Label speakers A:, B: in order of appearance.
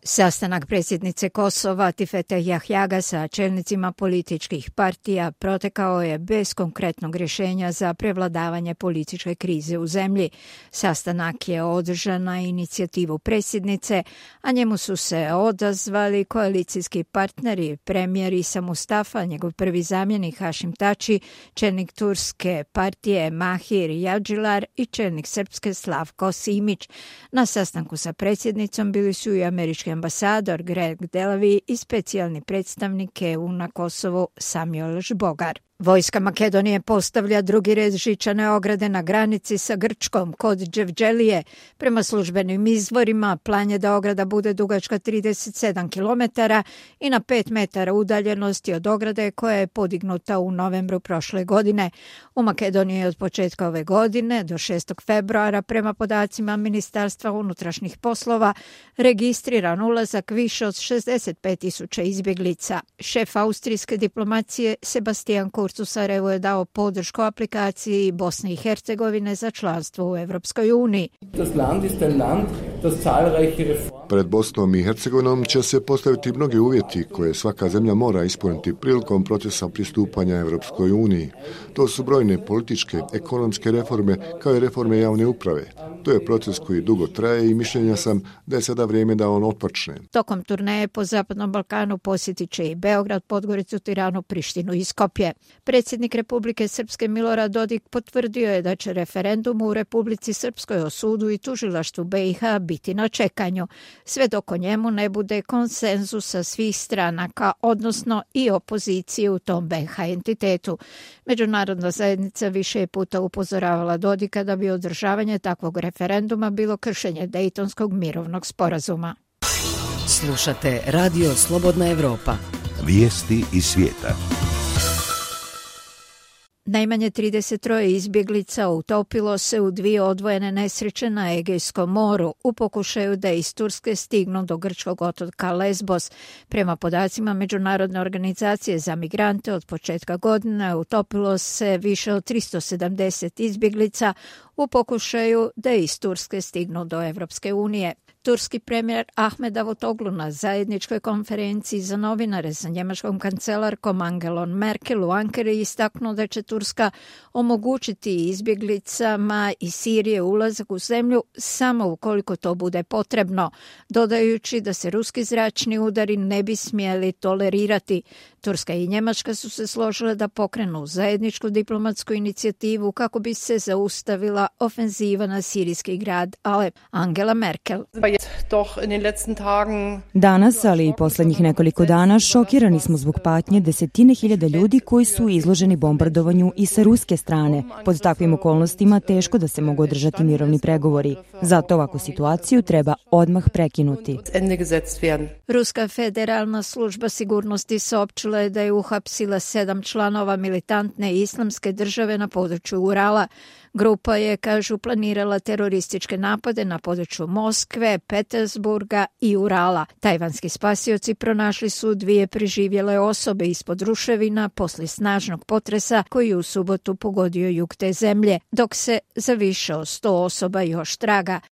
A: Sastanak predsjednice Kosova Tifete Jahjaga sa čelnicima političkih partija protekao je bez konkretnog rješenja za prevladavanje političke krize u zemlji. Sastanak je održan na inicijativu predsjednice, a njemu su se odazvali koalicijski partneri, premijer Isa Mustafa, njegov prvi zamjenik Hašim Tači, čelnik turske partije Mahir Yadžilar i čelnik srpske Slavko Simić. Na sastanku sa predsjednicom bili su i američki ambasador Greg Delavi i specijalni predstavnik EU na Kosovu Samuel Žbogar. Vojska Makedonije postavlja drugi red žičane ograde na granici sa Grčkom kod Đevđelije. Prema službenim izvorima, plan je da ograda bude dugačka 37 km i na 5 metara udaljenosti od ograde koja je podignuta u novembru prošle godine. U Makedoniji od početka ove godine do 6. februara prema podacima Ministarstva unutrašnjih poslova registriran ulazak više od 65.000 izbjeglica. Šef austrijske diplomacije Sebastian Kurz u Sarajevu je dao podršku aplikaciji Bosne i Hercegovine za članstvo u Evropskoj uniji.
B: Pred Bosnom i Hercegovinom će se postaviti mnogi uvjeti koje svaka zemlja mora ispuniti prilikom procesa pristupanja Evropskoj uniji. To su brojne političke, ekonomske reforme kao i reforme javne uprave. To je proces koji dugo traje i mišljenja sam da je sada vrijeme da on otpočne.
A: Tokom turneje po Zapadnom Balkanu posjetit će i Beograd, Podgoricu, Tiranu, Prištinu i Skopje. Predsjednik Republike Srpske Milorad Dodik potvrdio je da će referendum u Republici Srpskoj o sudu i tužilaštvu BiH biti na čekanju, sve dok o njemu ne bude konsenzusa svih stranaka, odnosno i opozicije u tom BiH entitetu. Međunarodna zajednica više je puta upozoravala Dodika da bi održavanje takvog referenduma bilo kršenje Dejtonskog mirovnog sporazuma.
C: Slušate Radio Slobodna Evropa.
D: Vijesti iz svijeta.
A: Najmanje 33 izbjeglica utopilo se u dvije odvojene nesreće na Egejskom moru u pokušaju da iz Turske stignu do grčkog otoka Lesbos. Prema podacima Međunarodne organizacije za migrante od početka godine utopilo se više od 370 izbjeglica u pokušaju da iz Turske stignu do Evropske unije. Turski premijer Ahmed Davutoglu na zajedničkoj konferenciji za novinare sa njemačkom kancelarkom Angelom Merkel u Ankari istaknuo da će Turska omogućiti izbjeglicama iz Sirije ulazak u zemlju samo ukoliko to bude potrebno, dodajući da se ruski zračni udari ne bi smjeli tolerirati. Turska i Njemačka su se složile da pokrenu zajedničku diplomatsku inicijativu kako bi se zaustavila ofenziva na sirijski grad Alep. Angela Merkel.
E: Danas, ali i posljednjih nekoliko dana, šokirani smo zbog patnje desetine hiljada ljudi koji su izloženi bombardovanju i sa ruske strane. Pod takvim okolnostima teško da se mogu održati mirovni pregovori. Zato ovakvu situaciju treba odmah prekinuti.
A: Ruska federalna služba sigurnosti saopćila je da je uhapsila 7 članova militantne islamske države na području Urala. Grupa je, kažu, planirala terorističke napade na području Moskve, Petersburga i Urala. Tajvanski spasioci pronašli su 2 preživjele osobe ispod ruševina poslije snažnog potresa koji je u subotu pogodio jug te zemlje, dok se za više od 100 osoba još traga.